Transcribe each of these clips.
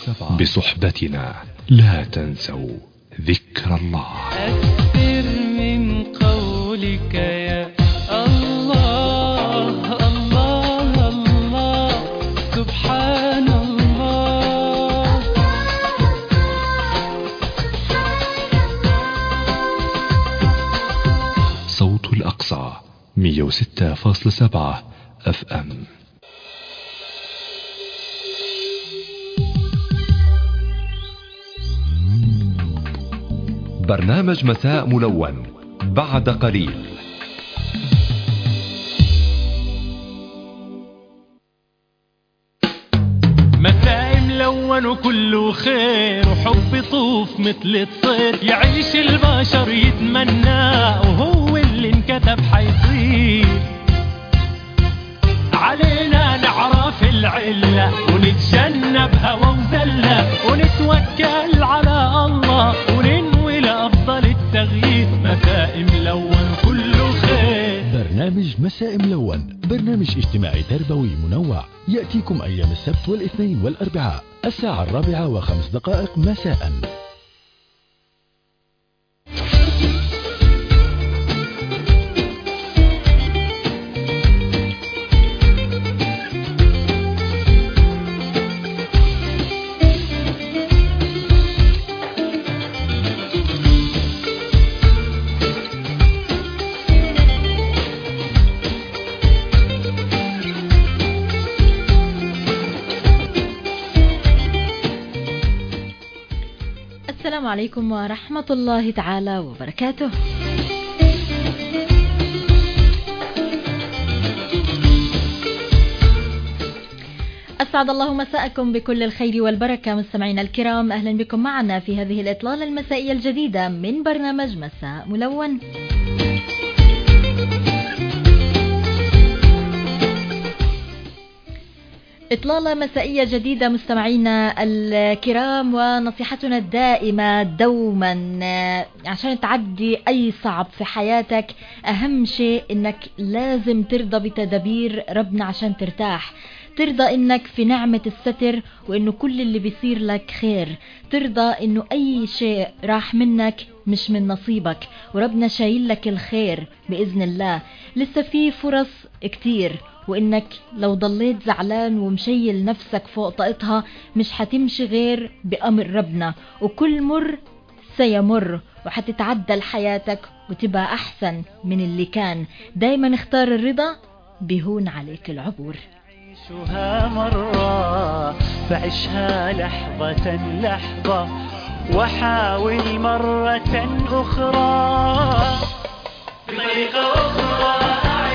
بصحبتنا لا تنسوا ذكر الله. أكثر من قولك يا الله الله الله سبحان الله. صوت الأقصى 106.7 FM. برنامج مساء ملون بعد قليل. مساء ملون وكله خير وحب يطوف مثل الطير، يعيش البشر يتمناه وهو اللي انكتب حيصير. علينا نعرف العلة ونتجنب هوى وزلة ونتوكل على الله وننوي لأفضل التغيير. مساء ملون كله خير. برنامج مساء ملون برنامج اجتماعي تربوي منوع يأتيكم أيام السبت والاثنين والأربعاء الساعة 4:05 مساء. السلام عليكم ورحمة الله تعالى وبركاته. أسعد الله مساءكم بكل الخير والبركة مستمعينا الكرام، أهلا بكم معنا في هذه الإطلالة المسائية الجديدة من برنامج مساء ملون. إطلالة مسائية جديدة مستمعينا الكرام، ونصيحتنا الدائمة دوما عشان تعدي أي صعب في حياتك أهم شيء إنك لازم ترضى بتدابير ربنا عشان ترتاح. ترضى إنك في نعمة الستر وإنه كل اللي بيصير لك خير. ترضى إنه أي شيء راح منك مش من نصيبك وربنا شايل لك الخير بإذن الله. لسه في فرص كتير، وإنك لو ضليت زعلان ومشيل نفسك فوق طاقتها مش هتمشي غير بأمر ربنا، وكل مر سيمر وحتتعدل حياتك وتبقى أحسن من اللي كان. دايما اختار الرضا بيهون عليك العبور. عيشها مرة فعشها لحظة لحظة وحاول مرة أخرى بطريقة أخرى.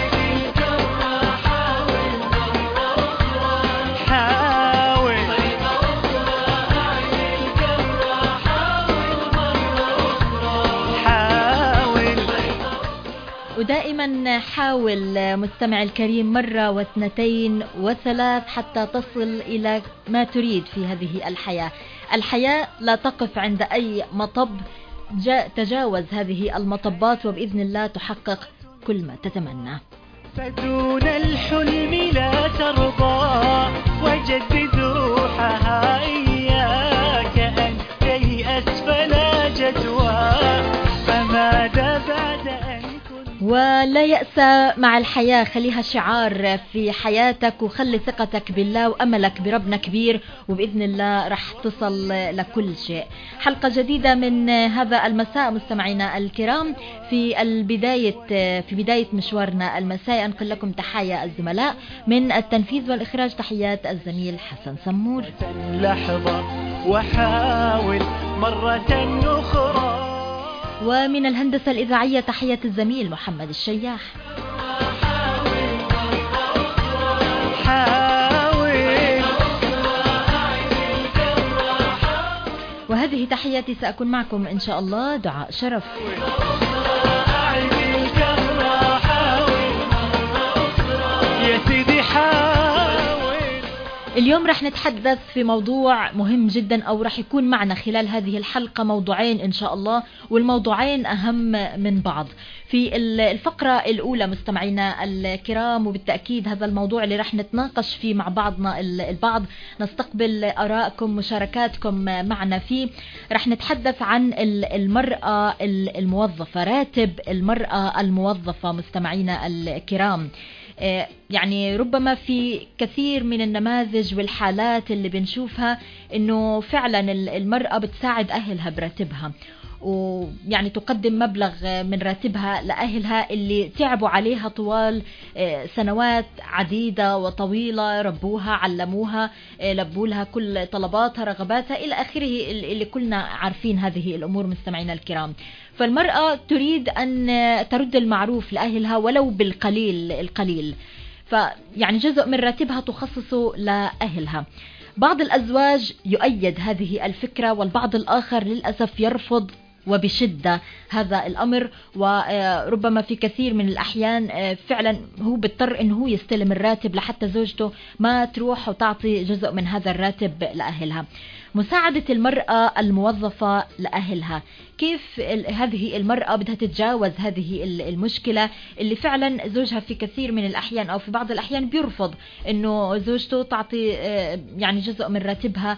ودائما حاول مستمع الكريم مرة واثنتين وثلاث حتى تصل إلى ما تريد في هذه الحياة. الحياة لا تقف عند أي مطب، تجاوز هذه المطبات وبإذن الله تحقق كل ما تتمنى. فدون الحلم لا ترضى وجدد روحها إياك أن تيأس فلا جدوى فماذا بعد أن ولا يأس مع الحياة. خليها شعار في حياتك وخلي ثقتك بالله وأملك بربنا كبير وبإذن الله رح تصل لكل شيء. حلقة جديدة من هذا المساء مستمعينا الكرام. في بداية مشوارنا المساء أنقل لكم تحية الزملاء من التنفيذ والإخراج. تحيات الزميل حسن سمور. لحظة وحاول مرة أخرى. ومن الهندسة الإذاعية تحية الزميل محمد الشياح. وهذه تحياتي، سأكون معكم إن شاء الله دعاء شرف. اليوم رح نتحدث في موضوع مهم جدا، أو رح يكون معنا خلال هذه الحلقة موضوعين إن شاء الله، والموضوعين أهم من بعض. في الفقرة الأولى مستمعينا الكرام، وبالتأكيد هذا الموضوع اللي رح نتناقش فيه مع بعضنا البعض، نستقبل آرائكم مشاركاتكم معنا فيه. رح نتحدث عن المرأة الموظفة، راتب المرأة الموظفة مستمعينا الكرام. يعني ربما في كثير من النماذج والحالات اللي بنشوفها انه فعلا المرأة بتساعد اهلها براتبها، ويعني تقدم مبلغ من راتبها لأهلها اللي تعبوا عليها طوال سنوات عديدة وطويلة، ربوها، علموها، لبوا لها كل طلباتها، رغباتها إلى آخره، اللي كلنا عارفين هذه الأمور مستمعينا الكرام. فالمرأة تريد أن ترد المعروف لأهلها ولو بالقليل القليل، فيعني جزء من راتبها تخصصه لأهلها. بعض الأزواج يؤيد هذه الفكرة، والبعض الآخر للأسف يرفض وبشدة هذا الأمر، وربما في كثير من الأحيان فعلا هو بيضطر إنه هو يستلم الراتب لحتى زوجته ما تروح وتعطي جزء من هذا الراتب لأهلها. مساعدة المرأة الموظفة لأهلها، كيف هذه المرأة بدها تتجاوز هذه المشكلة اللي فعلا زوجها في كثير من الأحيان أو في بعض الأحيان بيرفض إنه زوجته تعطي يعني جزء من راتبها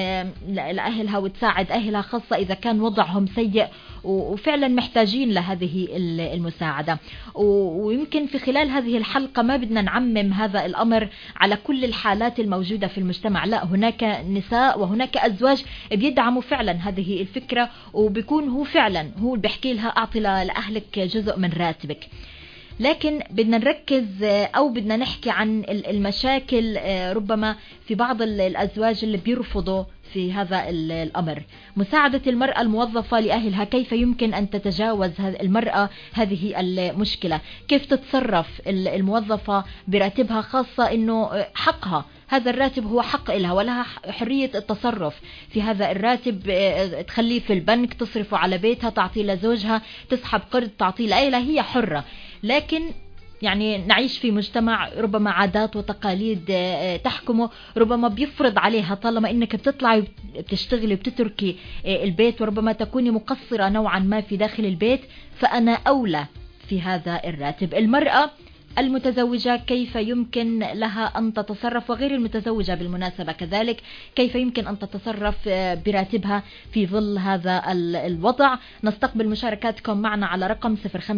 لأهلها وتساعد أهلها، خاصة إذا كان وضعهم سيء وفعلا محتاجين لهذه المساعدة. ويمكن في خلال هذه الحلقة ما بدنا نعمم هذا الأمر على كل الحالات الموجودة في المجتمع، لا، هناك نساء وهناك أزواج بيدعموا فعلا هذه الفكرة، وبيكون هو فعلا هو اللي بيحكي لها أعطي لأهلك جزء من راتبك. لكن بدنا نركز أو بدنا نحكي عن المشاكل ربما في بعض الأزواج اللي بيرفضوا في هذا الأمر. مساعدة المرأة الموظفة لأهلها، كيف يمكن أن تتجاوز المرأة هذه المشكلة؟ كيف تتصرف الموظفة براتبها، خاصة أنه حقها، هذا الراتب هو حق إلها ولها حرية التصرف في هذا الراتب، تخليه في البنك، تصرفه على بيتها، تعطيه لزوجها، تسحب قرض تعطيه لأهلها، هي حرة. لكن يعني نعيش في مجتمع ربما عادات وتقاليد تحكمه، ربما بيفرض عليها طالما انك بتطلعي بتشتغلي وبتتركي البيت، وربما تكوني مقصرة نوعا ما في داخل البيت، فأنا أولى في هذا الراتب. المرأة المتزوجة كيف يمكن لها أن تتصرف، وغير المتزوجة بالمناسبة كذلك، كيف يمكن أن تتصرف براتبها في ظل هذا الوضع؟ نستقبل مشاركاتكم معنا على رقم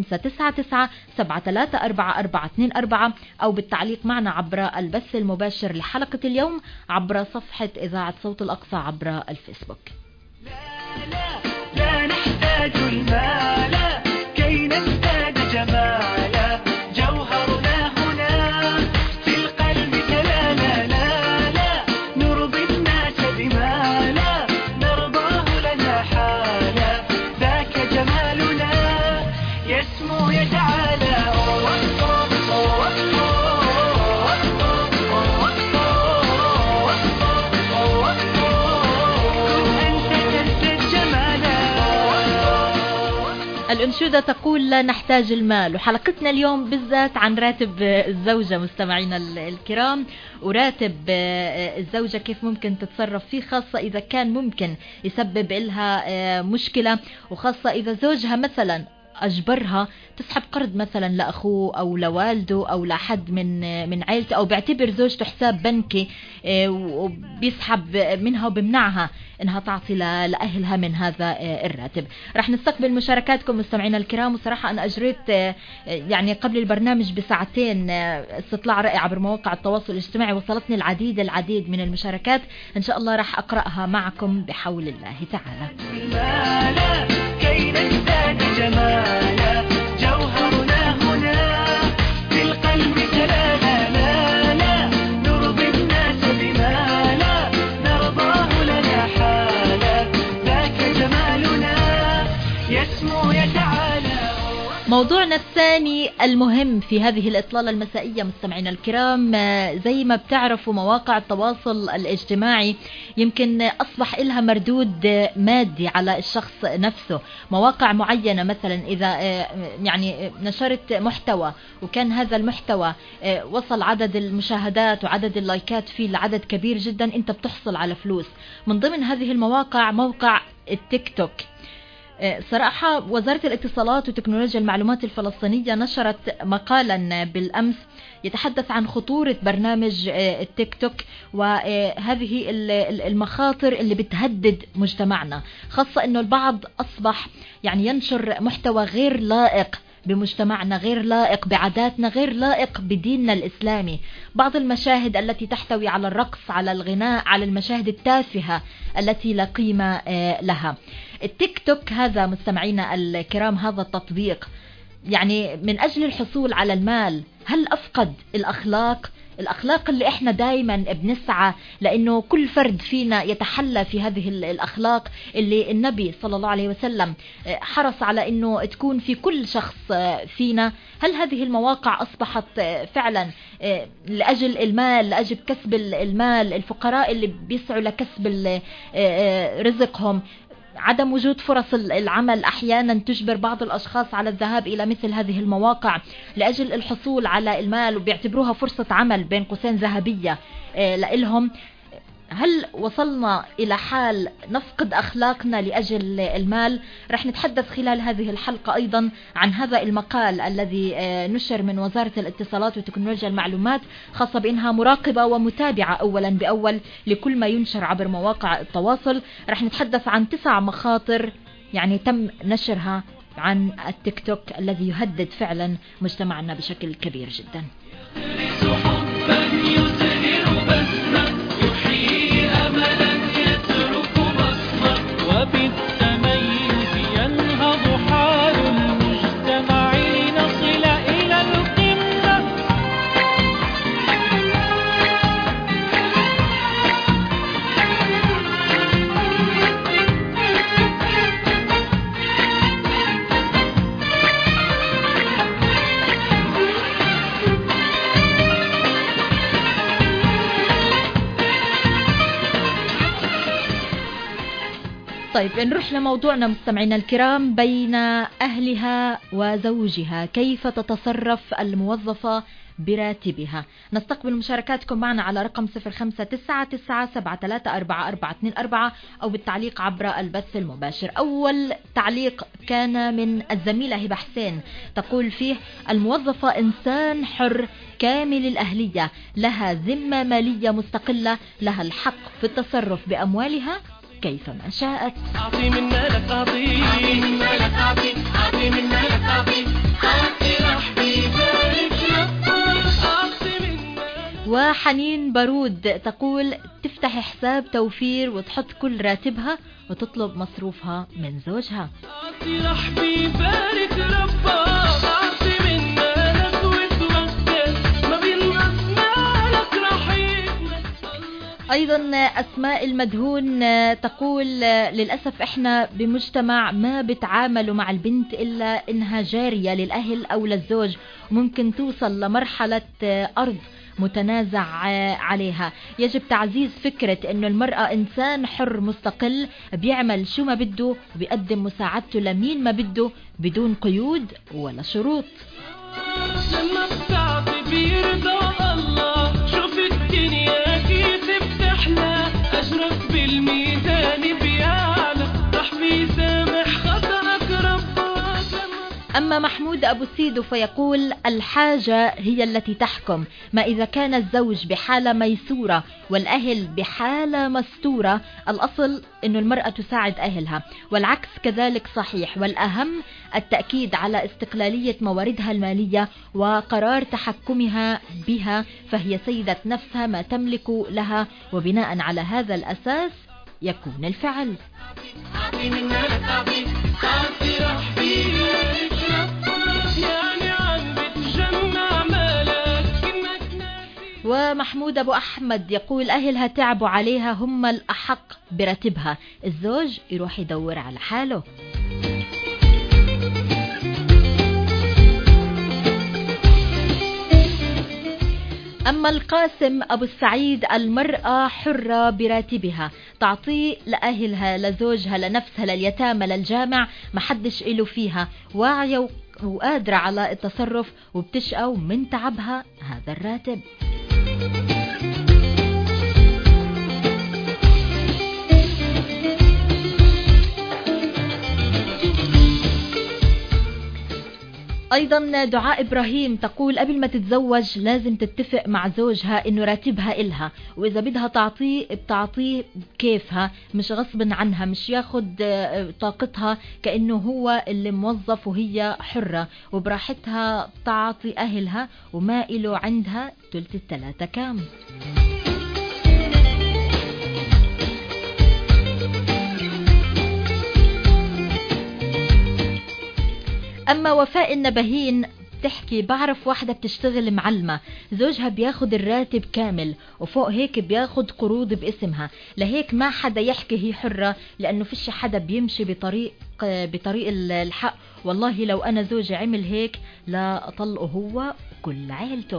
0599734424 أو بالتعليق معنا عبر البث المباشر لحلقة اليوم عبر صفحة إذاعة صوت الأقصى عبر الفيسبوك. لا نحتاج المال كي نزداد جمالا، جوهرنا هنا في القلب كلا، لا نرضي الناس بما لا نرضاه لنا حالا، ذاك جمالنا يسمو يتعالى. الأنشودة تقول لا نحتاج المال، وحلقتنا اليوم بالذات عن راتب الزوجة مستمعينا الكرام، وراتب الزوجة كيف ممكن تتصرف فيه، خاصة إذا كان ممكن يسبب لها مشكلة، وخاصة إذا زوجها مثلا أجبرها تسحب قرض مثلا لأخوه أو لوالده أو لحد من عائلته، أو بيعتبر زوجته حساب بنكي وبيسحب منها وبمنعها إنها تعطي لأهلها من هذا الراتب. رح نستقبل مشاركاتكم مستمعينا الكرام. وصراحة أنا أجريت يعني قبل البرنامج بساعتين استطلاع رأي عبر مواقع التواصل الاجتماعي، وصلتني العديد من المشاركات، إن شاء الله رح أقرأها معكم بحول الله تعالى. كي نزداد جمالا، جوهرنا هنا في القلب كلا، لا نرضي الناس بما لا نرضاه لنا حالا، ذاك جمالنا يسمو يتعالى. موضوعنا الثاني المهم في هذه الإطلالة المسائية مستمعينا الكرام، زي ما بتعرفوا مواقع التواصل الاجتماعي يمكن أصبح إلها مردود مادي على الشخص نفسه. مواقع معينة مثلا إذا يعني نشرت محتوى وكان هذا المحتوى وصل عدد المشاهدات وعدد اللايكات فيه لعدد كبير جدا، أنت بتحصل على فلوس. من ضمن هذه المواقع موقع التيك توك. صراحة وزارة الاتصالات وتكنولوجيا المعلومات الفلسطينية نشرت مقالا بالأمس يتحدث عن خطورة برنامج التيك توك وهذه المخاطر اللي بتهدد مجتمعنا، خاصة أنه البعض أصبح يعني ينشر محتوى غير لائق بمجتمعنا، غير لائق بعاداتنا، غير لائق بديننا الإسلامي. بعض المشاهد التي تحتوي على الرقص، على الغناء، على المشاهد التافهة التي لا قيمة لها. التيك توك هذا مستمعينا الكرام، هذا التطبيق يعني من أجل الحصول على المال، هل أفقد الأخلاق اللي احنا دايما بنسعى لأنه كل فرد فينا يتحلى في هذه الأخلاق اللي النبي صلى الله عليه وسلم حرص على أنه تكون في كل شخص فينا؟ هل هذه المواقع أصبحت فعلا لأجل المال، لأجل كسب المال؟ الفقراء اللي بيسعوا لكسب رزقهم، عدم وجود فرص العمل أحيانا تجبر بعض الأشخاص على الذهاب إلى مثل هذه المواقع لأجل الحصول على المال، وبيعتبروها فرصة عمل بين قوسين ذهبية لإلهم. هل وصلنا إلى حال نفقد أخلاقنا لأجل المال؟ رح نتحدث خلال هذه الحلقة أيضا عن هذا المقال الذي نشر من وزارة الاتصالات وتكنولوجيا المعلومات، خاصة بأنها مراقبة ومتابعة أولا بأول لكل ما ينشر عبر مواقع التواصل. رح نتحدث عن 9 مخاطر يعني تم نشرها عن التيك توك الذي يهدد فعلا مجتمعنا بشكل كبير جدا. وبالتميز ينهض حال المجتمع لنصل إلى القمة. طيب نروح لموضوعنا مستمعينا الكرام. بين أهلها وزوجها كيف تتصرف الموظفة براتبها؟ نستقبل مشاركاتكم معنا على رقم 0599734424 أو بالتعليق عبر البث المباشر. أول تعليق كان من الزميلة هبة حسين، تقول فيه: الموظفة إنسان حر كامل الأهلية، لها ذمة مالية مستقلة، لها الحق في التصرف بأموالها كيفما شاءت. أعطي من مالك، أعطي من مالك، أعطي من مالك، أعطي رحبي بارك لك، أعطي من مالك. وحنين بارود تقول تفتح حساب توفير وتحط كل راتبها وتطلب مصروفها من زوجها. أعطي رحبي بارك ربك، أعطي من مالك وتوكل، ما بينقص مالك رحيم. أيضا أسماء المدهون تقول للأسف إحنا بمجتمع ما بتعاملوا مع البنت إلا إنها جارية للأهل أو للزوج، وممكن توصل لمرحلة أرض متنازع عليها. يجب تعزيز فكرة إنه المرأة إنسان حر مستقل بيعمل شو ما بده وبيقدم مساعدته لمين ما بده بدون قيود ولا شروط. لما بتعطي بيرضى الله، شوف الدنيا كيف بتحلى، أجرك بالميزان بيعلى، رح بيسامح خطأك ربك. أما محمود أبو سيدو فيقول الحاجة هي التي تحكم، ما إذا كان الزوج بحالة ميسورة والأهل بحالة مستورة، الأصل أن المرأة تساعد أهلها، والعكس كذلك صحيح، والأهم التأكيد على استقلالية مواردها المالية وقرار تحكمها بها، فهي سيدة نفسها ما تملك لها، وبناء على هذا الأساس يكون الفعل. أعطي من مالك، أعطي رحبي بارك لك، يعني عم بتجمع مالك إنك ناسي. ومحمود أبو أحمد يقول أهلها تعبوا عليها، هم الأحق براتبها، الزوج يروح يدور على حاله. أما القاسم أبو السعيد: المرأة حرة براتبها، تعطيه لأهلها، لزوجها، لنفسها، لليتامى، للجامع، محدش إله فيها، واعية وقادرة على التصرف وبتشقى من تعبها هذا الراتب. أيضا دعاء إبراهيم تقول: قبل ما تتزوج لازم تتفق مع زوجها إنه راتبها إلها، وإذا بدها تعطيه بتعطيه كيفها، مش غصب عنها، مش ياخد طاقتها كأنه هو اللي موظف وهي حرة، وبراحتها تعطي أهلها وما إله عندها تلت التلاتة كام. أما وفاء النبهين بتحكي: بعرف واحدة بتشتغل معلمة، زوجها بياخد الراتب كامل وفوق هيك بياخد قروض باسمها، لهيك ما حدا يحكي هي حرة، لأنه فيش حدا بيمشي بطريق الحق. والله لو أنا زوجي عمل هيك لا أطلقه هو وكل عيلته.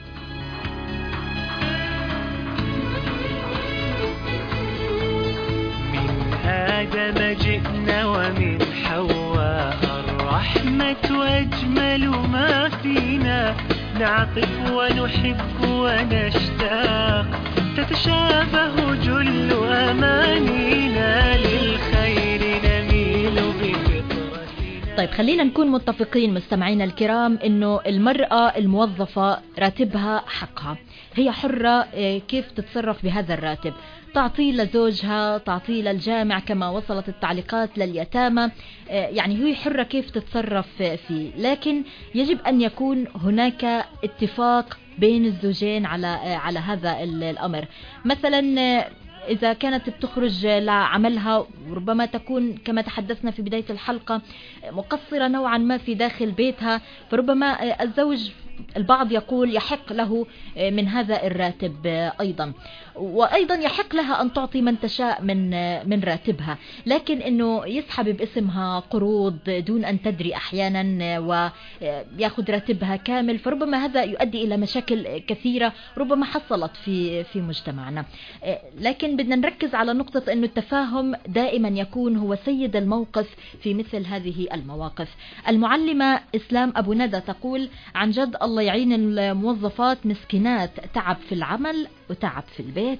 من آدم جئنا ومن حواء الرحمة أجمل ما فينا، نعطف ونحب ونشتاق، تتشابه جل أمانينا، للخير نميل بفطرتنا. طيب خلينا نكون متفقين مستمعينا الكرام إنه المرأة الموظفة راتبها حقها، هي حرة كيف تتصرف بهذا الراتب، تعطيه لزوجها، تعطيه للجامع كما وصلت التعليقات، لليتامى، يعني هي حرة كيف تتصرف فيه، لكن يجب أن يكون هناك اتفاق بين الزوجين على هذا الأمر. مثلا إذا كانت بتخرج لعملها، ربما تكون كما تحدثنا في بداية الحلقة مقصرة نوعا ما في داخل بيتها، فربما الزوج البعض يقول يحق له من هذا الراتب أيضا، وأيضا يحق لها أن تعطي من تشاء من راتبها، لكن أنه يسحب باسمها قروض دون أن تدري أحيانا ويأخذ راتبها كامل، فربما هذا يؤدي إلى مشاكل كثيرة ربما حصلت في مجتمعنا. لكن بدنا نركز على نقطة أنه التفاهم دائما يكون هو سيد الموقف في مثل هذه المواقف. المعلمة إسلام أبو ندى تقول: عن جد الله يعين الموظفات، مسكينات، تعب في العمل وتعب في البيت.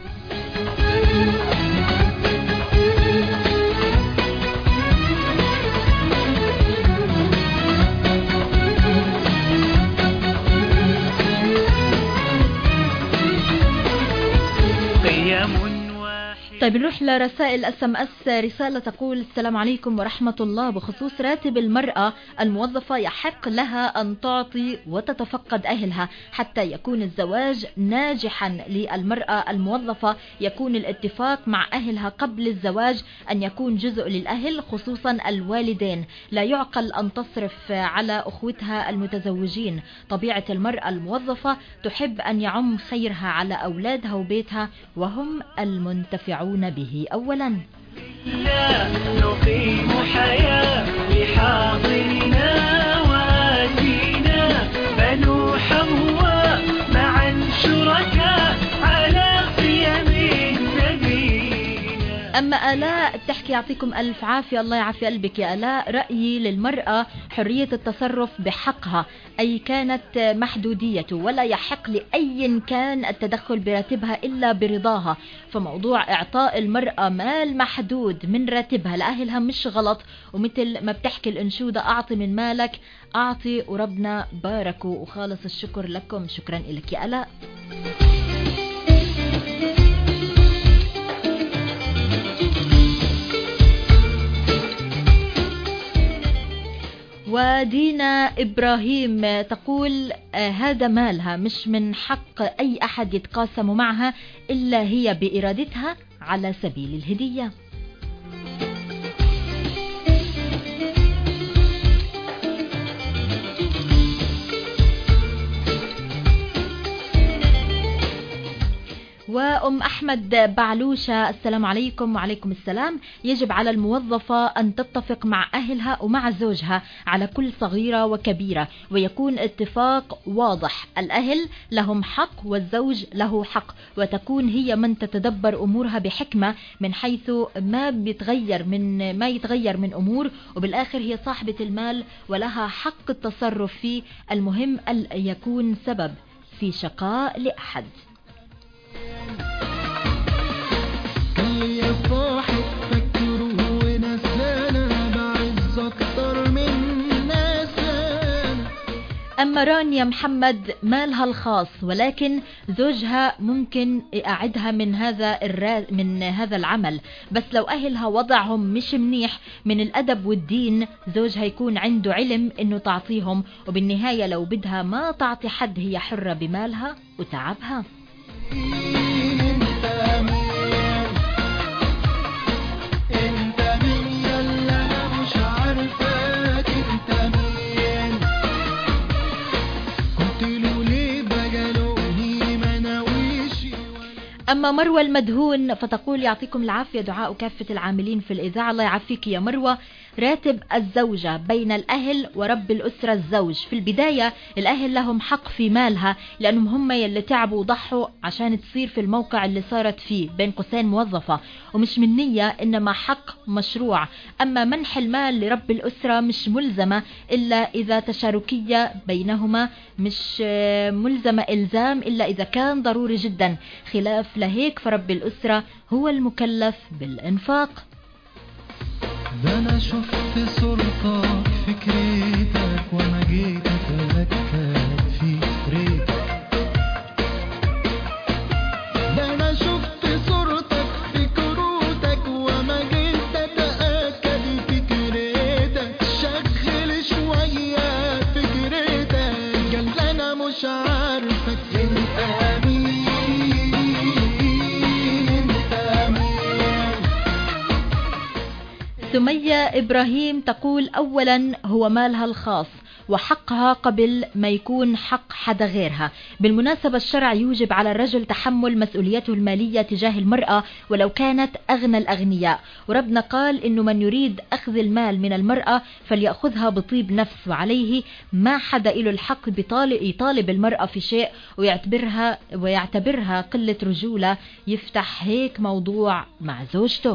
طيب نروح لرسائل SMS. رسالة تقول: السلام عليكم ورحمة الله، بخصوص راتب المرأة الموظفة يحق لها أن تعطي وتتفقد أهلها حتى يكون الزواج ناجحا للمرأة الموظفة، يكون الاتفاق مع أهلها قبل الزواج أن يكون جزء للأهل خصوصا الوالدين، لا يعقل أن تصرف على أخوتها المتزوجين، طبيعة المرأة الموظفة تحب أن يعم خيرها على أولادها وبيتها وهم المنتفعون به أولا. لا نقيم حياة لحاضرنا وآتينا، بنو حواء معا شركاء على قيم نبينا. أما آلاء تحكي: يعطيكم ألف عافية، الله يعافي قلبك يا آلاء، رأيي للمرأة حرية التصرف بحقها أي كانت محدوديته، ولا يحق لأي كان التدخل براتبها إلا برضاها، فموضوع إعطاء المرأة مال محدود من راتبها لأهلها مش غلط، ومثل ما بتحكي الأنشودة: أعطي من مالك أعطي وربنا باركوا، وخالص الشكر لكم. شكرا لك يا آلاء. ودينا إبراهيم تقول: هذا مالها، مش من حق أي أحد يتقاسم معها إلا هي بإرادتها على سبيل الهدية. وأم أحمد بعلوشة، السلام عليكم. وعليكم السلام. يجب على الموظفة أن تتفق مع أهلها ومع زوجها على كل صغيرة وكبيرة، ويكون اتفاق واضح. الأهل لهم حق والزوج له حق، وتكون هي من تتدبر أمورها بحكمة من حيث ما يتغير من أمور، وبالآخر هي صاحبة المال ولها حق التصرف فيه. المهم أن يكون سبب في شقاء لأحد. يا صاحب فكره ونسانا بعز اكتر من ناسانا. أما رانيا محمد مالها الخاص، ولكن زوجها ممكن يقعدها من هذا العمل، بس لو أهلها وضعهم مش منيح من الأدب والدين، زوجها يكون عنده علم إنه تعطيهم، وبالنهاية لو بدها ما تعطي حد هي حرة بمالها وتعبها. أما مروة المدهون فتقول يعطيكم العافية، دعاء كافة العاملين في الإذاعة. الله يعافيك يا مروة. راتب الزوجة بين الأهل ورب الأسرة الزوج. في البداية الأهل لهم حق في مالها، لأنهم هم يلي تعبوا وضحوا عشان تصير في الموقع اللي صارت فيه بين قوسين موظفة، ومش من نية إنما حق مشروع. أما منح المال لرب الأسرة مش ملزمة إلا إذا تشاركية بينهما، مش ملزمة إلزام إلا إذا كان ضروري جدا. خلاف لهيك فرب الأسرة هو المكلف بالإنفاق. ده أنا شفت صورتك في كريتك وما جيت أتأكد في ريتك. ده أنا شفت صورتك في كروتك وما جيت أتأكد في كريتك. شغل شوية فكرتك قال أنا مش عارفك انت مين. سمية إبراهيم تقول أولا هو مالها الخاص وحقها قبل ما يكون حق حدا غيرها. بالمناسبة الشرع يوجب على الرجل تحمل مسؤوليته المالية تجاه المرأة ولو كانت أغنى الأغنياء، وربنا قال إنه من يريد أخذ المال من المرأة فليأخذها بطيب نفس، وعليه ما حدا إله الحق يطالب المرأة في شيء ويعتبرها قلة رجولة يفتح هيك موضوع مع زوجته.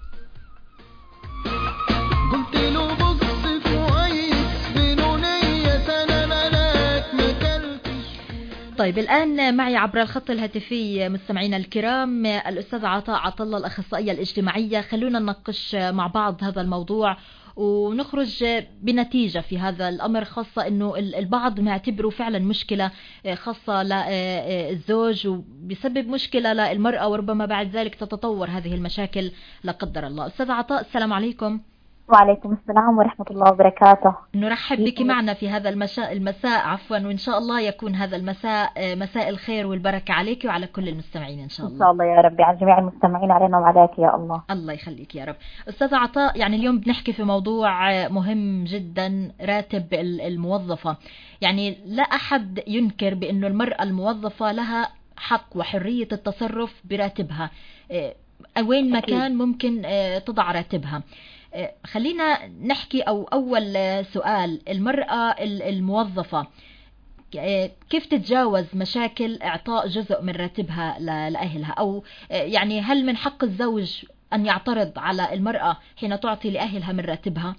قلت له بص كويس بنونية انا ملاك ما كلتش. طيب الآن معي عبر الخط الهاتفي مستمعينا الكرام الأستاذ عطاء عطلة الأخصائية الاجتماعية. خلونا نناقش مع بعض هذا الموضوع ونخرج بنتيجة في هذا الأمر، خاصة أنه البعض معتبره فعلا مشكلة خاصة للزوج وبيسبب مشكلة للمرأة، وربما بعد ذلك تتطور هذه المشاكل لا قدر الله. أستاذ عطاء السلام عليكم. وعليكم السلام ورحمة الله وبركاته. نرحب بك معنا في هذا المساء وإن شاء الله يكون هذا المساء مساء الخير والبركة عليك وعلى كل المستمعين إن شاء الله. إن شاء الله يا ربي، على جميع المستمعين علينا وعليك يا الله. الله يخليك يا رب. أستاذ عطاء، يعني اليوم بنحكي في موضوع مهم جدا، راتب الموظفة. يعني لا أحد ينكر بأنه المرأة الموظفة لها حق وحرية التصرف براتبها وين ما كان ممكن تضع راتبها. خلينا نحكي أول سؤال، المرأة الموظفة كيف تتجاوز مشاكل إعطاء جزء من راتبها لأهلها، أو يعني هل من حق الزوج أن يعترض على المرأة حين تعطي لأهلها من راتبها؟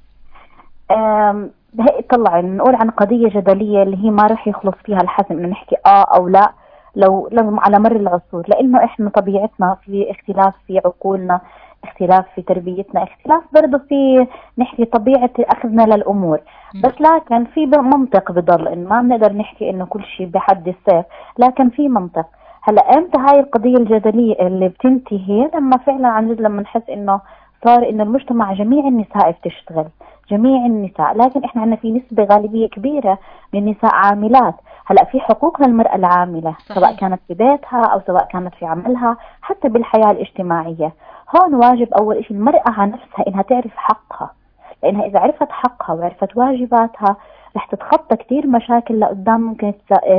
طلع نقول عن قضية جدلية اللي هي ما رح يخلص فيها الحسم إنه نحكي أو لا، لو على مر العصور، لأنه إحنا طبيعتنا في اختلاف في عقولنا، اختلاف في تربيتنا، اختلاف برضو في نحكي طبيعة أخذنا للأمور. بس لكن في منطق بضل إن ما بنقدر نحكي إنه كل شيء بحد السيف، لكن في منطق. هلا امتى هاي القضية الجدلية اللي بتنتهي؟ لما فعلا عن جد لما نحس إنه صار إنه المجتمع جميع النساء بتشتغل، جميع النساء، لكن إحنا عندنا في نسبة غالبية كبيرة من النساء عاملات. هلا في حقوق للمرأة العاملة صحيح. سواء كانت في بيتها أو سواء كانت في عملها، حتى بالحياة الاجتماعية. هون واجب أول شيء المرأة على نفسها إنها تعرف حقها، لأنها إذا عرفت حقها وعرفت واجباتها رح تتخطى كتير مشاكل لقدام ممكن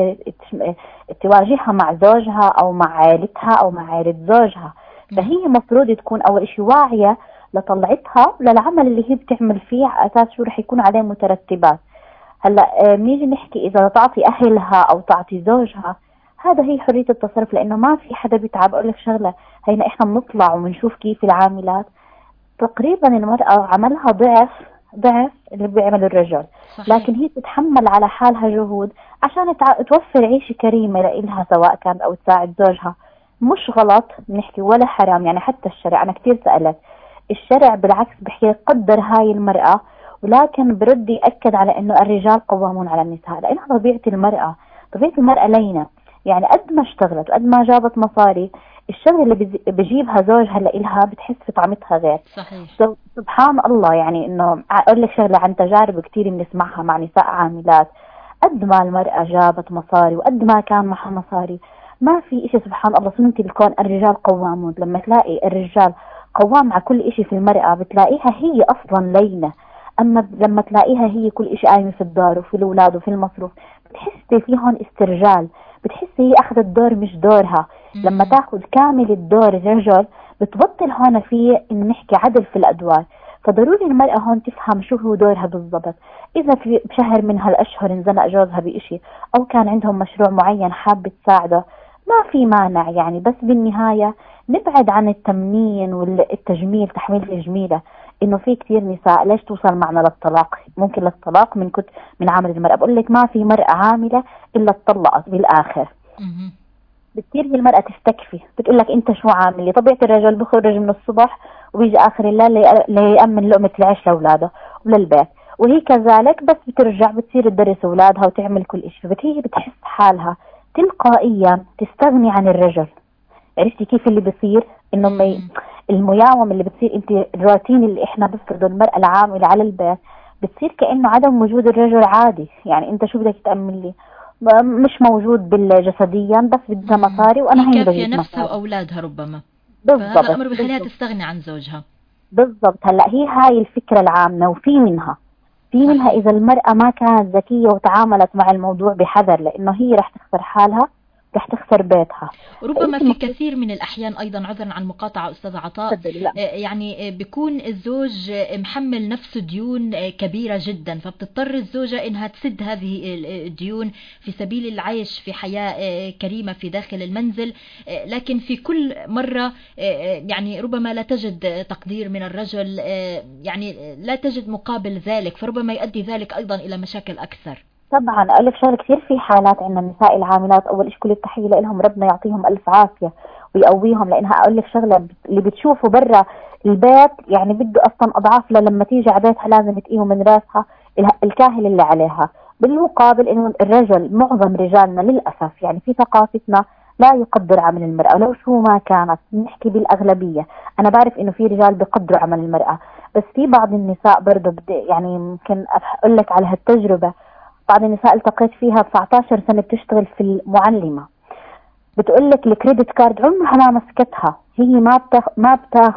تواجهها مع زوجها أو مع عائلتها أو مع عائلة زوجها. فهي مفروض تكون أول إشي واعية لطلعتها للعمل اللي هي بتعمل فيه على أساس شو رح يكون عليه مترتبات. هلا بنيجي نحكي إذا تعطي أهلها أو تعطي زوجها، هذا هي حرية التصرف، لأنه ما في حدا بيتعب. أقول لك شغلة، هينا إحنا بنطلع وبنشوف كيف العاملات تقريبا المرأة عملها ضعف اللي بيعمل الرجل. صحيح. لكن هي تتحمل على حالها جهود عشان توفر عيشة كريمة لإلها سواء كانت أو تساعد زوجها. مش غلط نحكي ولا حرام، يعني حتى الشرع، أنا كتير سألت الشرع بالعكس بحكي قدر هاي المرأة، ولكن برد يأكد على إنه الرجال قوامون على النساء، لأنها طبيعة المرأة لينة. يعني قد ما اشتغلت وقد ما جابت مصاري، الشغل اللي بجيبها زوجها لإلها بتحس في طعمتها غير. صحيح. سبحان الله، يعني إنه أقول لك شغلة عن تجارب كتير بنسمعها مع نساء عاملات، قد ما المرأة جابت مصاري وقد ما كان معها مصاري ما في إشي. سبحان الله، سنة الكون الرجال قوامون. لما تلاقي الرجال قوام على كل إشي في المرأة بتلاقيها هي أصلا لينة. أما لما تلاقيها هي كل إشي قايمة في الدار وفي الأولاد وفي المصروف بتحسي فيهن استرجال، بتحسي هي أخذت دور مش دورها. لما تاخذ كامل الدور الرجل بتبطل هون في إن نحكي عدل في الأدوار. فضروري المرأة هون تفهم شو هو دورها بالضبط. إذا في بشهر من هالأشهر انزنق جوزها بإشي أو كان عندهم مشروع معين حاب تساعده، ما في مانع يعني. بس بالنهاية نبعد عن التمنين والتجميل، تحميل الجميلة. إنه في كتير نساء ليش توصل معنا للطلاق؟ ممكن للطلاق من عمل المرأة. بقول لك ما في مرأة عاملة إلا اتطلقت بالآخر. بتصير هي المرأة تستكفي، بتقول لك أنت شو عامل؟ طبيعة الرجل بخرج من الصبح وبيجي آخر الليل ليأمن لقمة العيش لأولاده وللبيت، وهي كذلك. بس بترجع بتصير تدرس أولادها وتعمل كل إشي. فهي بتحس حالها تلقائيا تستغني عن الرجل. عرفتي كيف اللي بصير؟ إنه المياومة اللي بتصير، انت الروتين اللي احنا بفرضه المرأة العاملة على البيت بتصير كأنه عدم وجود الرجل عادي. يعني انت شو بدك تأمن لي؟ مش موجود بالجسديا بس بدها مصاري وانا هي كافية نفسها واولادها ربما. بالضبط. فهذا امر بخليها تستغني عن زوجها. بالضبط. هلا هي هاي الفكرة العامة، وفي منها اذا المرأة ما كانت ذكية وتعاملت مع الموضوع بحذر، لانه هي رح تخسر حالها، رح تخسر بيتها. وربما في كثير من الأحيان أيضا، عذرا عن المقاطعة أستاذ عطاء، يعني بيكون الزوج محمل نفسه ديون كبيرة جدا، فبتضطر الزوجة إنها تسد هذه الديون في سبيل العيش في حياة كريمة في داخل المنزل. لكن في كل مرة يعني ربما لا تجد تقدير من الرجل، يعني لا تجد مقابل ذلك، فربما يؤدي ذلك أيضا إلى مشاكل أكثر. طبعا أقول لك شغله، كثير في حالات عندنا النساء العاملات أول شيء كل التحية لهم، ربنا يعطيهم ألف عافية ويقويهم. لأنها أقول لك شغله، اللي بتشوفه برا البيت يعني بده أصلا أضعاف لما تيجي على بيتها لازم تقيمه من راسها الكاهل اللي عليها. بالمقابل إنه الرجل، معظم رجالنا للأسف يعني في ثقافتنا لا يقدر عمل المرأة لو شو ما كانت. نحكي بالأغلبية، أنا بعرف إنه في رجال بيقدروا عمل المرأة، بس في بعض النساء برضه يعني ممكن أقول لك على هالتجربة. بعض النساء التقيت فيها 19 سنة بتشتغل في المعلمة، بتقول لك الكريدت كارد عمرها ما مسكتها، هي ما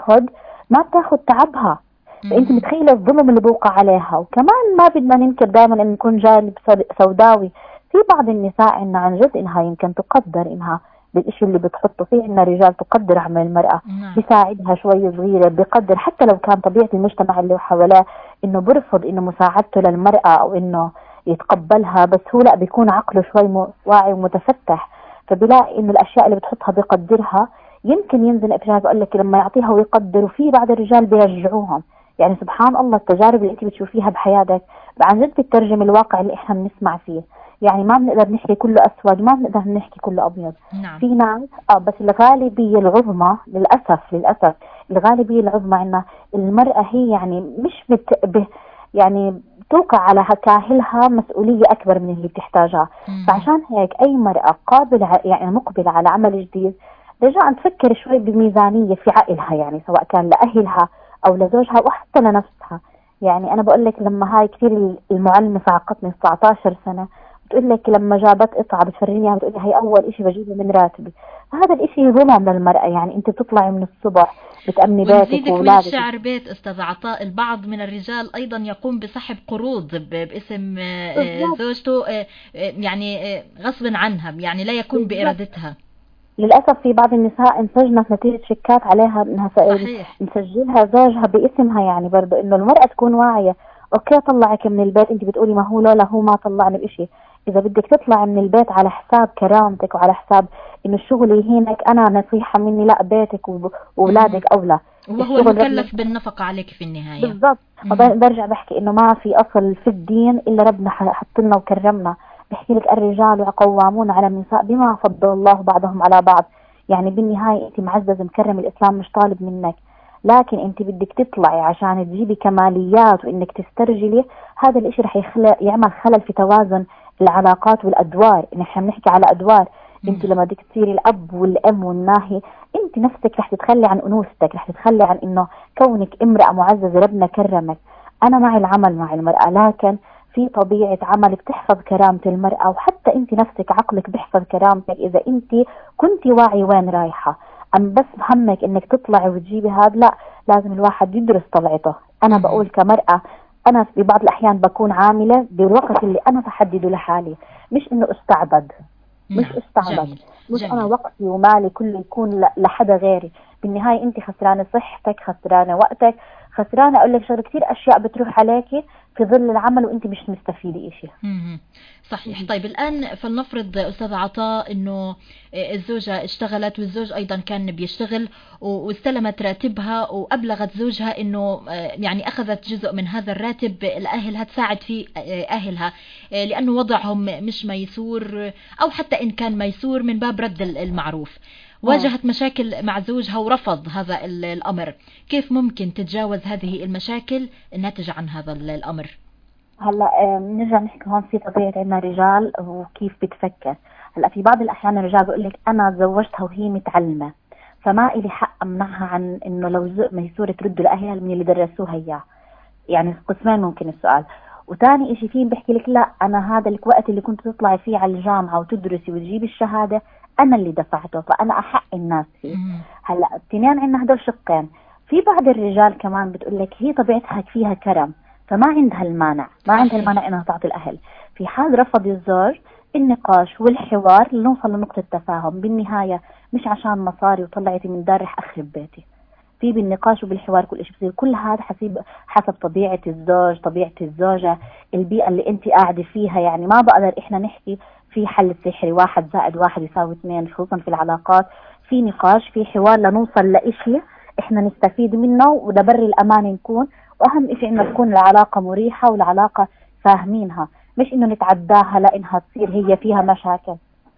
بتاخد تعبها. فانت متخيلة الظلم اللي بوقع عليها. وكمان ما بدنا ننكر دائما ان نكون جانب سوداوي. في بعض النساء عنا عن جد انها يمكن تقدر انها بالاشي اللي بتحطه فيه، ان رجال تقدر عمل المرأة، بيساعدها شوي صغيرة، بقدر حتى لو كان طبيعة المجتمع اللي حواليه انه برفض انه مساعدته للمرأة او انه يتقبلها، بس هو لا، بيكون عقله شوي واعي ومتفتح، فبيلاقي انه الاشياء اللي بتحطها بيقدرها. يمكن ينزل رجال بقول لك لما يعطيها ويقدر، وفي بعض الرجال بيرجعوهم. يعني سبحان الله، التجارب اللي انت بتشوفيها بحياتك عن جد بتترجم الواقع اللي احنا بنسمع فيه. يعني ما بنقدر نحكي كله اسود، ما بنقدر نحكي كله ابيض. نعم. في ناس بس الغالبيه العظمى للاسف الغالبيه العظمى عندنا المراه هي يعني مش يعني توقع على كاهلها مسؤولية أكبر من اللي بتحتاجها. فعشان هيك أي مرأة قابلة يعني مقبلة على عمل جديد رجاء تفكر شوي بميزانية في عقلها، يعني سواء كان لأهلها أو لزوجها وحتى لنفسها. يعني أنا بقول لك لما هاي كثير المعلمة صعقتني 19 سنة، بتقول لك لما جابت قطعة بتفرجيها بتقول لي هي أول إشي بجيبه من راتبي. فهذا الإشي ظلم للمرأة، يعني أنت بتطلعي من الصبح بتأمني بيتك ونزيدك من وأولادك. الشعر بيت أستاذ عطاء، البعض من الرجال أيضا يقوم بسحب قروض باسم زوجته يعني غصب عنها، يعني لا يكون بإرادتها. للأسف في بعض النساء انسجنت نتيجة شيكات عليها انها صحيح. مسجلها زوجها باسمها. يعني برضو انه المرأة تكون واعية. اوكي طلعك من البيت، انت بتقولي ما هو لولا هو ما طلعني بإشي. اذا بدك تطلع من البيت على حساب كرامتك وعلى حساب انه الشغل يهينك، انا نصيحة مني لا، بيتك وولادك اولى. وهو المكلف بالنفقة عليك في النهاية. بالضبط. برجع بحكي انه ما في اصل في الدين الا ربنا حطنا وكرمنا. بحكي لك الرجال قوامون على النساء بما فضل الله بعضهم على بعض. يعني بالنهاية انت معزز مكرم، الاسلام مش طالب منك، لكن انت بدك تطلعي عشان تجيبي كماليات وانك تسترجلي. هذا الاشي رح يعمل خلل في توازن العلاقات والادوار. نحن بنحكي على ادوار. انت لما بدك تصيري الاب والام والناهي، انت نفسك رح تتخلي عن انوثتك، رح تتخلي عن انه كونك امرأة معززة ربنا كرمك. انا معي العمل مع المرأة، لكن في طبيعة عمل بتحفظ كرامة المرأة، وحتى انت نفسك عقلك بيحفظ كرامتك اذا انت كنت واعي وين رايحة. ام بس همك انك تطلعي وتجيبي هذا؟ لا، لازم الواحد يدرس طلعته. انا بقول كمرأة، انا في بعض الاحيان بكون عاملة بالوقت اللي انا بحدده لحالي، مش انه استعبد. مش استعبد. مش انا وقتي ومالي كله يكون لحدا غيري. بالنهاية انت خسرانة صحتك، خسرانة وقتك، خسرانة اقول لك شغل كثير اشياء بتروح عليكي في ظل العمل وانت مش مستفيدة اشي. صحيح. طيب الآن فلنفرض أستاذ عطاء أنه الزوجة اشتغلت والزوج أيضا كان بيشتغل واستلمت راتبها وأبلغت زوجها أنه يعني أخذت جزء من هذا الراتب لأهلها تساعد في أهلها لأنه وضعهم مش ميسور، أو حتى إن كان ميسور من باب رد المعروف. واجهت مشاكل مع زوجها ورفض هذا الأمر، كيف ممكن تتجاوز هذه المشاكل الناتجة عن هذا الأمر؟ هلا نرجع نحكي هون في طبيعة عندنا رجال وكيف بتفكر. هلا في بعض الأحيان الرجال بيقول لك أنا تزوجتها وهي متعلمة، فما إلي حق أمنعها عن إنه لو ميسورة ترد لأهلها من اللي درسوها إياه. يعني قسمين ممكن السؤال. وتاني إشي فيه بحكي لك لا، أنا هذا الوقت اللي كنت تطلعي فيه على الجامعة وتدرسي وتجيبي الشهادة أنا اللي دفعته، فأنا أحق الناس فيه. هلا التنين عندنا هدول شقين. في بعض الرجال كمان بتقول لك هي طبيعتها فيها كرم، فما عندها المانع، ما عندها المانع انها تعطي الاهل. في حال رفض الزوج، النقاش والحوار لنوصل لنقطة تفاهم. بالنهاية مش عشان مصاري وطلعتي من دار رح اخرب بيتي. في بالنقاش وبالحوار كل شيء بصير. كل هذا حسب طبيعة الزوج، طبيعة الزوجة، البيئة اللي انت قاعدة فيها. يعني ما بقدر احنا نحكي في حل سحري 1+1=2، خصوصا في العلاقات. في نقاش، في حوار لنوصل لإشي احنا نستفيد منه ولبر الأمان نكون. وأهم إشي إنه تكون العلاقة مريحة والعلاقة فاهمينها، مش إنه نتعداها لإنها تصير هي فيها مشاكل.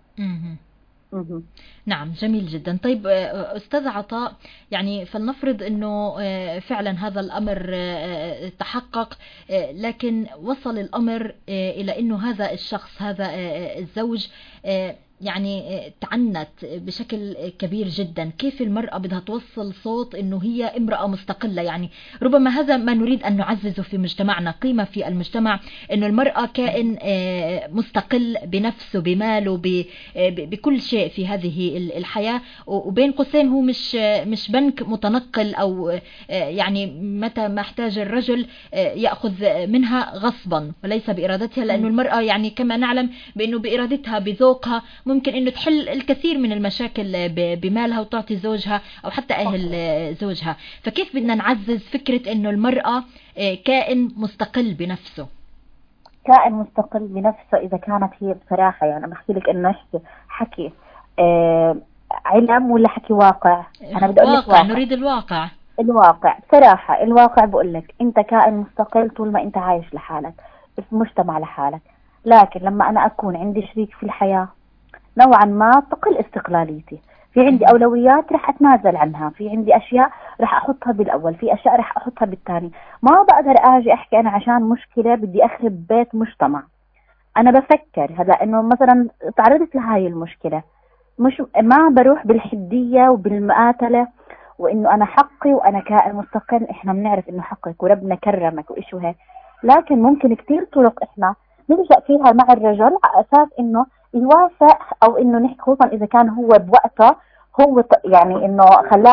نعم، جميل جدا. طيب أستاذ عطاء، يعني فلنفرض أنه فعلا هذا الأمر تحقق، لكن وصل الأمر إلى أنه هذا الشخص، هذا الزوج يعني تعنت بشكل كبير جدا. كيف المرأة بدها توصل صوت انه هي امرأة مستقلة؟ يعني ربما هذا ما نريد ان نعززه في مجتمعنا، قيمة في المجتمع انه المرأة كائن مستقل بنفسه، بماله، بكل شيء في هذه الحياة. وبين قوسين هو مش بنك متنقل، او يعني متى ما احتاج الرجل يأخذ منها غصبا وليس بإرادتها، لأنه المرأة يعني كما نعلم بأنه بإرادتها بذوقها ممكن انه تحل الكثير من المشاكل بمالها وتعطي زوجها او حتى اهل زوجها. فكيف بدنا نعزز فكرة انه المرأة كائن مستقل بنفسه؟ كائن مستقل بنفسه اذا كانت هي بصراحة، يعني بحكي لك انه حكي علم ولا حكي واقع؟ انا بدي اقول لك واقع. نريد الواقع. الواقع بصراحة، الواقع بقول لك انت كائن مستقل طول ما انت عايش لحالك في مجتمع لحالك. لكن لما انا اكون عندي شريك في الحياة نوعا ما تقل استقلاليتي. في عندي أولويات رح أتنازل عنها، في عندي أشياء رح أحطها بالأول، في أشياء رح أحطها بالثاني. ما بقدر أجي أحكي أنا عشان مشكلة بدي أخرب بيت مجتمع. أنا بفكر هذا إنه مثلا تعرضت لهاي المشكلة، مش ما بروح بالحدية وبالمقاتلة وإنه أنا حقي وأنا كائن مستقل. إحنا بنعرف إنه حقك وربنا كرمك وإيش وهيك، لكن ممكن كتير طرق إحنا نلجأ فيها مع الرجل على أساس إنه يوافق، أو إنه نحكي خصوصا إذا كان هو بوقتها هو يعني إنه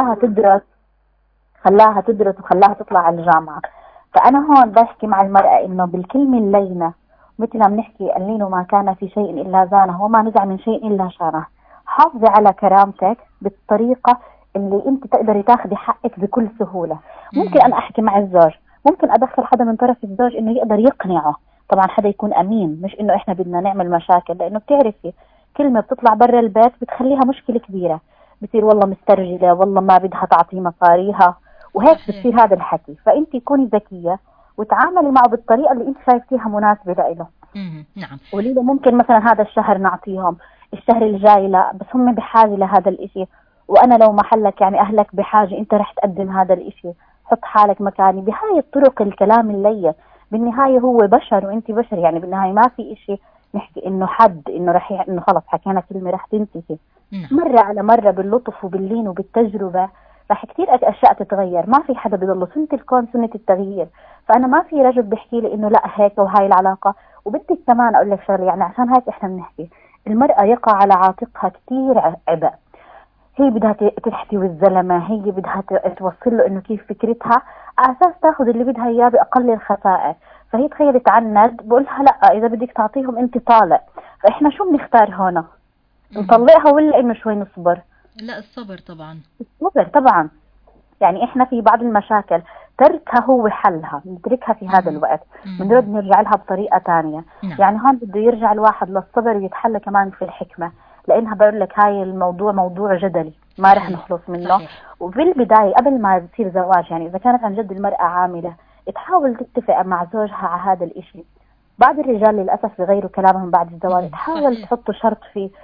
خلاها تدرس وخلاها تطلع على الجامعة. فأنا هون بحكي مع المرأة إنه بالكلمة اللينة، مثل ما بنحكي اللين ما كان في شيء إلا زانه وما نزع من شيء إلا شانه. حافظي على كرامتك بالطريقة اللي أنت تقدري تاخدي حقك بكل سهولة. ممكن أنا أحكي مع الزوج، ممكن أدخل حدا من طرف الزوج إنه يقدر يقنعه، طبعا حدا يكون أمين، مش إنه إحنا بدنا نعمل مشاكل، لأنه بتعرفي كلمة بتطلع برا البيت بتخليها مشكلة كبيرة، بتصير والله مسترجلة، والله ما بدها تعطيه مصاريها، وهيك بتصير هذا الحكي. فأنت كوني ذكية وتعاملي معه بالطريقة اللي أنت شايفتيها مناسبة له. نعم. قولي له ممكن مثلا هذا الشهر نعطيهم، الشهر الجاي لا، بس هم بحاجة لهذا الإشي، وأنا لو محلك يعني أهلك بحاجة، أنت رح تقدم هذا الإشي، حط حالك مكاني. بهاي الطرق الكلام اللي بالنهاية هو بشر وأنت بشر، يعني بالنهاية ما في إشي نحكي إنه حد إنه رح إنه خلص حكينا كلمة رح تنتهي. مرة على مرة باللطف وباللين وبالتجربة رح كتير أشياء تتغير. ما في حدا بيضله، سنة الكون سنة التغيير. فأنا ما في رجل بيحكي لي إنه لا هيك وهاي العلاقة. وبدي كمان أقول لك شغلة، يعني عشان هيك إحنا بنحكي المرأة يقع على عاتقها كتير عبء. هي بدها تحتوي الزلمة، هي بدها توصل له إنه كيف فكرتها على أساس تاخذ اللي بدها إياه بأقل الخسائر. فهي تخيل تعند، بقولها لا، إذا بدك تعطيهم أنت طالق. فإحنا شو بنختار هنا؟ نطلقها ولا إنه شوي نصبر؟ لا الصبر طبعا. الصبر طبعا. يعني إحنا في بعض المشاكل تركها هو حلها، نتركها في هذا الوقت، بنرد نرجع لها بطريقة تانية. يعني هون بده يرجع الواحد للصبر ويتحلى كمان في الحكمة، لأنها بقول لك هاي الموضوع موضوع جدلي ما رح نخلص منه. وفي البداية قبل ما يصير زواج، يعني إذا كانت عن جد المرأة عاملة تحاول تتفق مع زوجها على هذا الإشي. بعض الرجال للأسف بغيروا كلامهم بعد الزواج، تحاول تحطوا شرط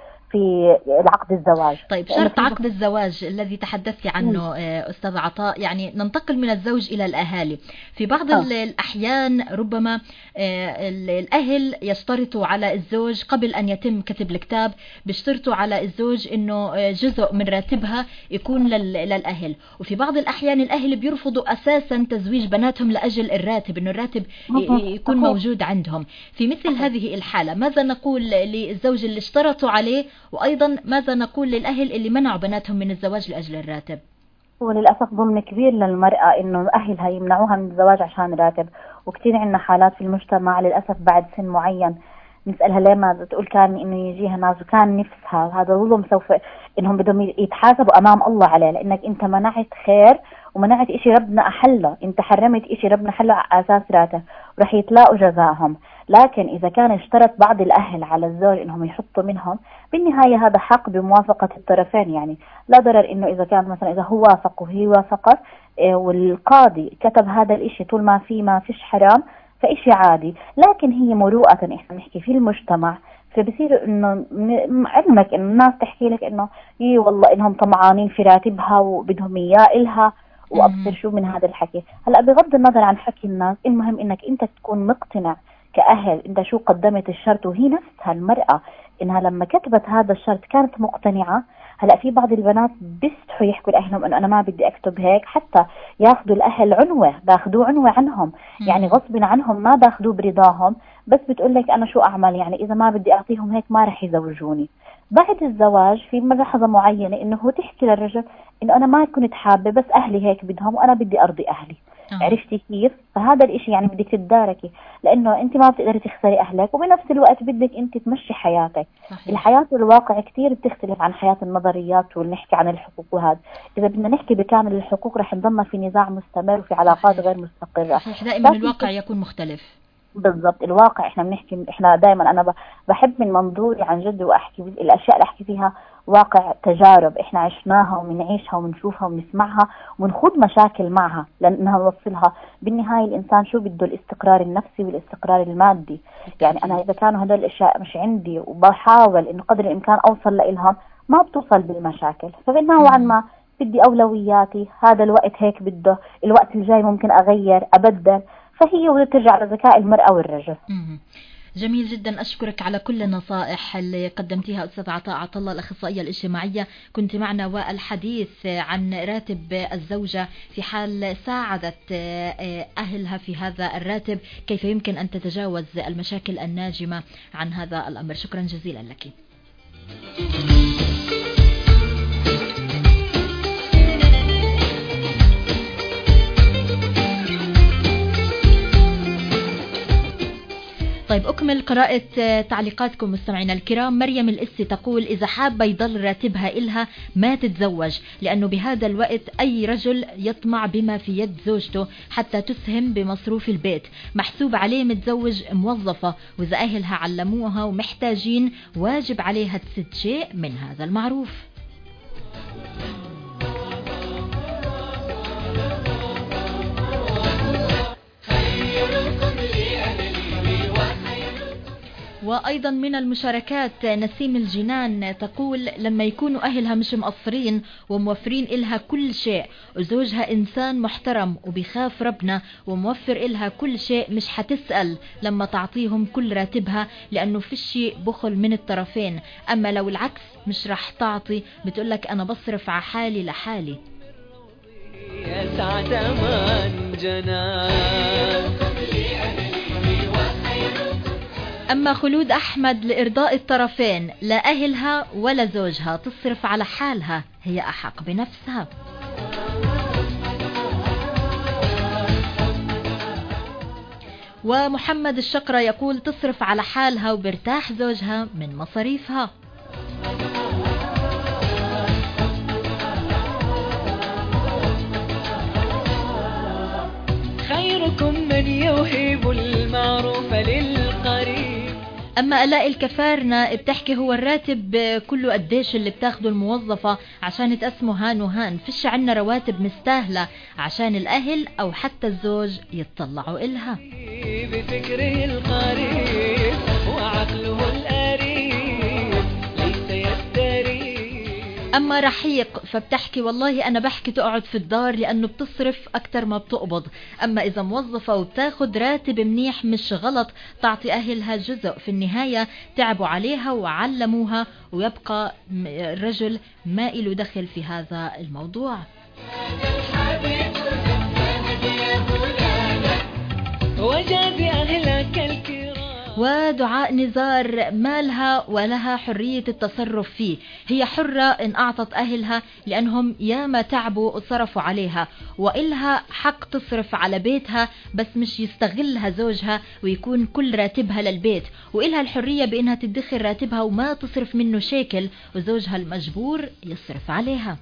في العقد الزواج. طيب شرط عقد الزواج الذي تحدثت عنه أستاذ عطاء، يعني ننتقل من الزوج إلى الأهالي. في بعض الأحيان ربما الأهل يشترطوا على الزوج قبل أن يتم كتب الكتاب، بيشترطوا على الزوج إنه جزء من راتبها يكون للأهل. وفي بعض الأحيان الأهل بيرفضوا أساسا تزويج بناتهم لأجل الراتب، إنه الراتب يكون موجود عندهم. في مثل هذه الحالة ماذا نقول للزوج اللي اشترطوا عليه، وأيضا ماذا نقول للأهل اللي منعوا بناتهم من الزواج لأجل الراتب؟ وللأسف ظلم كبير للمرأة إنه أهلها يمنعوها من الزواج عشان راتب. وكثير عندنا حالات في المجتمع للأسف بعد سن معين نسألها ليه ما تقول كان إنه يجيها ناس وكان نفسها. هذا ظلم، سوف إنهم بدهم يتحاسبوا أمام الله عليه، لأنك أنت منعت خير ومنعت إشي ربنا أحله، أنت حرمت إشي ربنا حله على أساس راتب، ورح يتلاقوا جزاهم. لكن إذا كان اشترط بعض الأهل على الزوج إنهم يحطوا منهم، بالنهاية هذا حق بموافقة الطرفين. يعني لا ضرر إنه إذا كان مثلا إذا هو وافق وهي وافقت والقاضي كتب هذا الإشي، طول ما فيش حرام فإشي عادي. لكن هي مروءة إحنا نحكي في المجتمع، فبصير إنه علمك إنه الناس تحكي لك إنه والله إنهم طمعانين في راتبها وبدهم إياه إلها وأبصر شو من هذا الحكي. هلأ بغض النظر عن حكي الناس، المهم إنك أنت تكون مقتنع كأهل أنت شو قدمت الشرط. وهي نفسها المرأة إنها لما كتبت هذا الشرط كانت مقتنعة. هلأ في بعض البنات بيستحوا يحكوا لأهلهم إنه أنا ما بدي أكتب هيك، حتى ياخذوا الأهل عنوة، باخذوه عنوة عنهم، يعني غصب عنهم ما باخذوه برضاهم، بس بتقول لك أنا شو أعمل، يعني إذا ما بدي أعطيهم هيك ما رح يزوجوني. بعد الزواج في لحظة معينة إنه هو تحكي للرجل إنه أنا ما كنت حابة، بس أهلي هيك بدهم وأنا بدي أرضي أهلي. عرفتي كيف؟ فهذا الإشي يعني بدك تتداركي، لأنه أنت ما بتقدري تخسري أهلك، وبنفس الوقت بدك أنت تمشي حياتك. صحيح. الحياة الواقع كتير بتختلف عن حياة النظريات والنحكي عن الحقوق. وهذا إذا بدنا نحكي بكامل الحقوق رح نضلنا في نزاع مستمر وفي علاقات صحيح. غير مستقرة. صحيح. دائما الواقع يكون مختلف. بالضبط، الواقع احنا دائما انا بحب من منظوري عن جد واحكي الاشياء اللي احكي فيها واقع تجارب احنا عشناها وبنعيشها وبنشوفها وبنسمعها ونخوض مشاكل معها لانها نوصلها. بالنهايه الانسان شو بده؟ الاستقرار النفسي والاستقرار المادي. يعني انا اذا كانوا هدول الاشياء مش عندي وبحاول انه قدر الامكان اوصل لإلهم، ما بتوصل بالمشاكل. فنوعا ما بدي اولوياتي، هذا الوقت هيك بده، الوقت الجاي ممكن اغير ابدل. فهي وترجع لذكاء المرأة والرجل. جميل جدا، أشكرك على كل النصائح اللي قدمتيها أستاذ عطاء عطلة الأخصائية الاجتماعية. كنت معنا والحديث عن راتب الزوجة في حال ساعدت أهلها في هذا الراتب، كيف يمكن أن تتجاوز المشاكل الناجمة عن هذا الأمر. شكرا جزيلا لك. طيب أكمل قراءة تعليقاتكم مستمعينا الكرام. مريم الإسي تقول إذا حابة يضل راتبها إلها ما تتزوج، لأنه بهذا الوقت أي رجل يطمع بما في يد زوجته حتى تسهم بمصروف البيت، محسوب عليه متزوج موظفة، وإذا أهلها علموها ومحتاجين واجب عليها تسد شيء من هذا المعروف. وأيضا من المشاركات نسيم الجنان تقول لما يكونوا أهلها مش مقصرين وموفرين إلها كل شيء، وزوجها إنسان محترم وبيخاف ربنا وموفر إلها كل شيء، مش حتسأل لما تعطيهم كل راتبها، لأنه فيش بخل من الطرفين. أما لو العكس مش راح تعطي، بتقولك أنا بصرف على حالي لحالي. يسعد من جنان. أما خلود أحمد لإرضاء الطرفين، لا أهلها ولا زوجها، تصرف على حالها، هي أحق بنفسها. ومحمد الشقرة يقول تصرف على حالها وبرتاح زوجها من مصاريفها. خيركم من يوهب المعروف للقريب. أما ألاء الكفارنة بتحكي هو الراتب كله قديش اللي بتاخده الموظفة عشان تقسمه هان وهان، فيش عنا رواتب مستاهلة عشان الأهل أو حتى الزوج يتطلعوا إلها. بفكره القريب وعقله القريب ليس يستريب. أما رحيق فبتحكي والله أنا بحكي تقعد في الدار لأنه بتصرف أكتر ما بتقبض، أما إذا موظفة وبتاخد راتب منيح مش غلط تعطي أهلها جزء، في النهاية تعبوا عليها وعلموها، ويبقى الرجل ما إله دخل في هذا الموضوع. وجد أهلك الكرام. ودعاء نزار مالها ولها حرية التصرف فيه، هي حرة إن أعطت أهلها لأنهم ياما تعبوا وصرفوا عليها، وإلها حق تصرف على بيتها، بس مش يستغلها زوجها ويكون كل راتبها للبيت، وإلها الحرية بإنها تدخل راتبها وما تصرف منه شيكل، وزوجها المجبور يصرف عليها.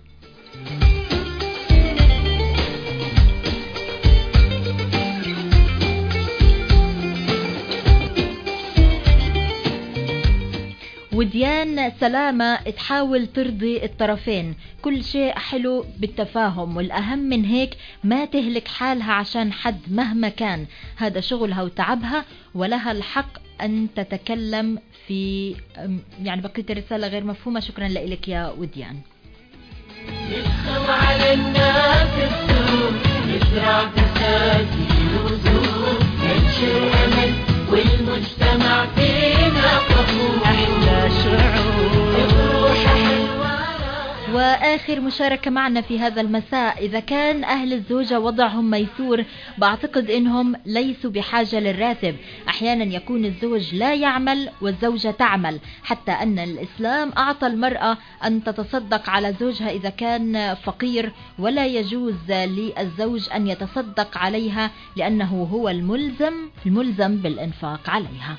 وديان سلامة تحاول ترضي الطرفين، كل شيء حلو بالتفاهم، والأهم من هيك ما تهلك حالها عشان حد مهما كان، هذا شغلها وتعبها ولها الحق أن تتكلم في يعني بقية الرسالة غير مفهومة. شكرا لك يا وديان. يسخو على الناس السوق، يزرع فساد وزور، ينشر أمل والمجتمع فينا قبول، أحلى شعور بروح حلوة. وآخر مشاركة معنا في هذا المساء، إذا كان أهل الزوجة وضعهم ميسور بعتقد إنهم ليسوا بحاجة للراتب، أحيانا يكون الزوج لا يعمل والزوجة تعمل، حتى أن الإسلام أعطى المرأة أن تتصدق على زوجها إذا كان فقير، ولا يجوز للزوج أن يتصدق عليها لأنه هو الملزم بالإنفاق عليها.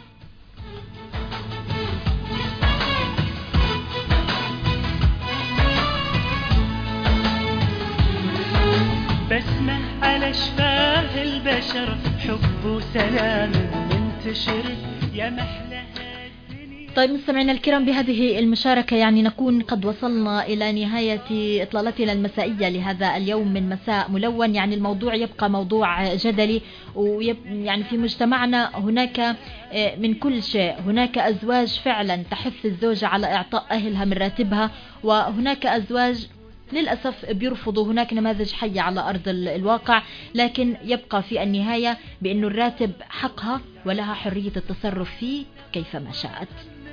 بسمة على شفاه البشر، حب وسلام منتشر، يا محلى الدنيا. طيب مستمعينا الكرام، بهذه المشاركة يعني نكون قد وصلنا إلى نهاية إطلالتنا المسائية لهذا اليوم من مساء ملون. يعني الموضوع يبقى موضوع جدلي، يعني في مجتمعنا هناك من كل شيء، هناك أزواج فعلا تحث الزوجة على إعطاء أهلها من راتبها، وهناك أزواج للأسف بيرفضوا. هناك نماذج حية على أرض الواقع، لكن يبقى في النهاية بأن الراتب حقها ولها حرية التصرف فيه كيفما شاءت.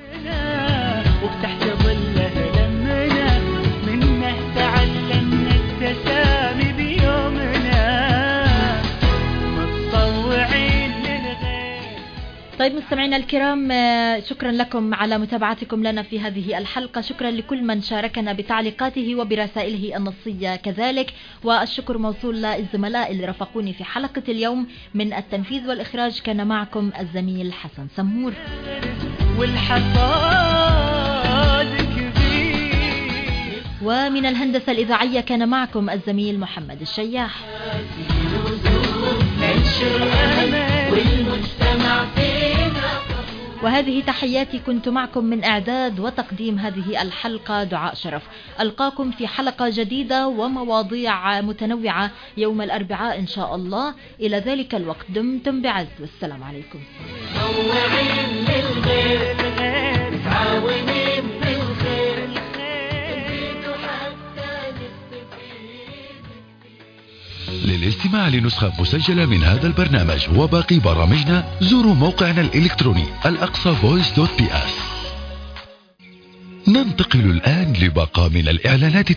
وتحت ظله لمنا منه تعلمنا التسامي بيومنا متطوعين للغير. طيب مستمعينا الكرام، شكرا لكم على متابعتكم لنا في هذه الحلقة. شكرا لكل من شاركنا بتعليقاته وبرسائله النصية كذلك، والشكر موصول للزملاء اللي رافقوني في حلقة اليوم. من التنفيذ والإخراج كان معكم الزميل حسن سمور، والحصاد كبير، ومن الهندسة الإذاعية كان معكم الزميل محمد الشياح. ننشر أمل والمجتمع فينا. وهذه تحياتي، كنت معكم من إعداد وتقديم هذه الحلقة دعاء شرف. ألقاكم في حلقة جديدة ومواضيع متنوعة يوم الأربعاء إن شاء الله. إلى ذلك الوقت دمتم بعز، والسلام عليكم. متطوعين للغير، متعاونين بالخير، نزيد حتى نستفيد. للاستماع لنسخة مسجلة من هذا البرنامج وباقي برامجنا زوروا موقعنا الإلكتروني الأقصى voice.ps. ننتقل الآن لباقة من الإعلانات